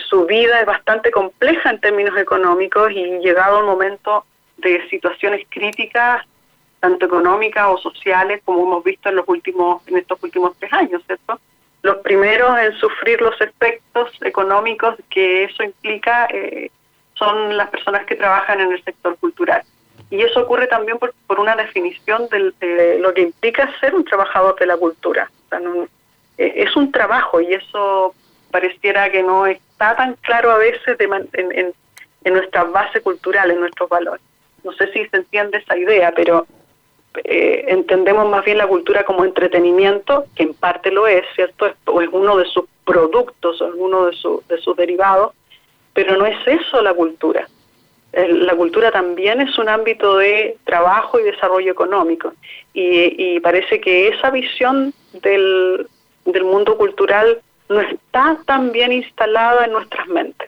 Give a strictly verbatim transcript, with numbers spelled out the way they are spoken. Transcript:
su vida es bastante compleja en términos económicos y llegado el momento de situaciones críticas, tanto económicas o sociales, como hemos visto en los últimos, en estos últimos tres años, ¿cierto? Los primeros en sufrir los efectos económicos que eso implica eh, son las personas que trabajan en el sector cultural. Y eso ocurre también por, por una definición de, de lo que implica ser un trabajador de la cultura. O sea, no, eh, es un trabajo y eso pareciera que no está tan claro a veces de man, en, en, en nuestra base cultural, en nuestros valores. No sé si se entiende esa idea, pero eh, entendemos más bien la cultura como entretenimiento, que en parte lo es, ¿cierto? Es, o es uno de sus productos, o es uno de, su, de sus derivados, pero no es eso la cultura. La cultura también es un ámbito de trabajo y desarrollo económico y, y parece que esa visión del, del mundo cultural no está tan bien instalada en nuestras mentes.